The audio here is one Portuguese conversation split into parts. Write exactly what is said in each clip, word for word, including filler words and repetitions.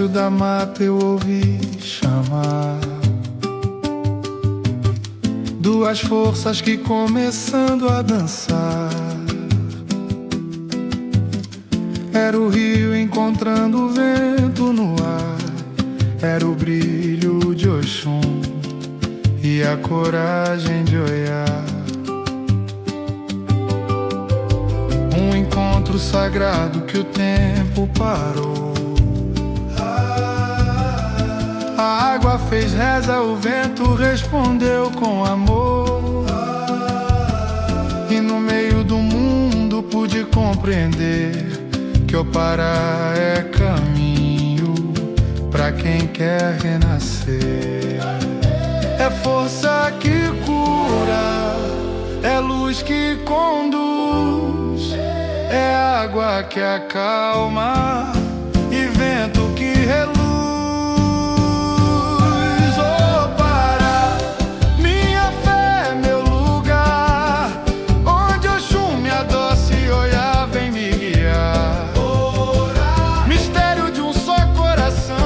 silêncio da mata eu ouvi chamar duas forças que começando a dançar. Era o rio encontrando o vento no ar, era o brilho de Oxum e a coragem de olhar. Um encontro sagrado que o tempo parou. A água fez reza, o vento respondeu com amor. E no meio do mundo pude compreender que o Pará é caminho pra quem quer renascer. É força que cura, é luz que conduz, é água que acalma e vento que reluz. Oh Pará, minha fé é meu lugar, onde Oxum me adoce e Oiá vem me guiar. Mistério de um só coração,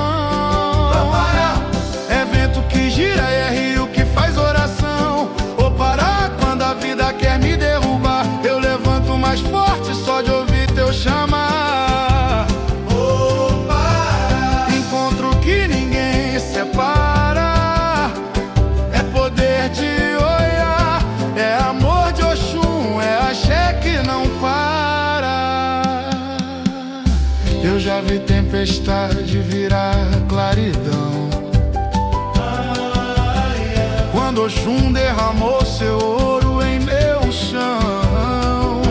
é vento que gira e é rio que faz oração. Oh Pará, quando a vida quer me derrubar, eu levanto mais forte só de ouvir teu chamar. Oh Pará, encontro que ninguém separa, é poder de Oiá, é amor de Oxum, é axé que não para. Eu já vi tempestade virar claridão, quando Oxum derramou seu ouro em meu chão,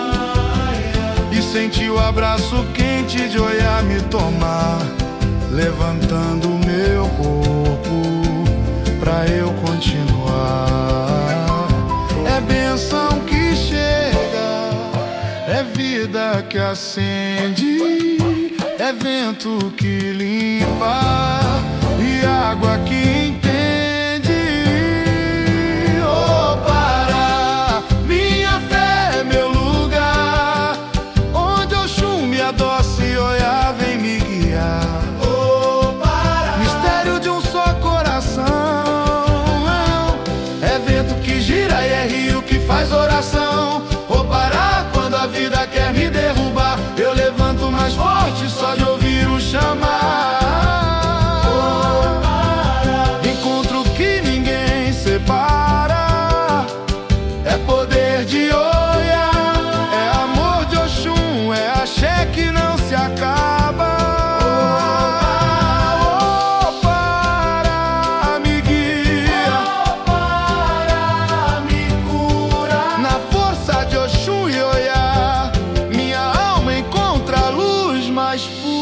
e senti o abraço quente de Oiá me tomar, levantando o meu corpo pra eu continuar. É bênção que chega, é vida que acende, é vento que limpa e água que entende. Oh Pará, minha fé é meu lugar, onde Oxum me adoce e Oiá vem me guiar. Oh Pará, mistério de um só coração, é vento que gira e é rio que faz oração. Oh Pará, quando a vida quer me derrubar, eu levanto mais forte só de ouvir o chamar. Encontro que ninguém separa, é poder de Oiá, é amor de Oxum, é axé que não se acaba. Oh Pará, me guia, oh Pará, me cura. Na força de Oxum e Oiá, minha alma encontra a luz mais pura.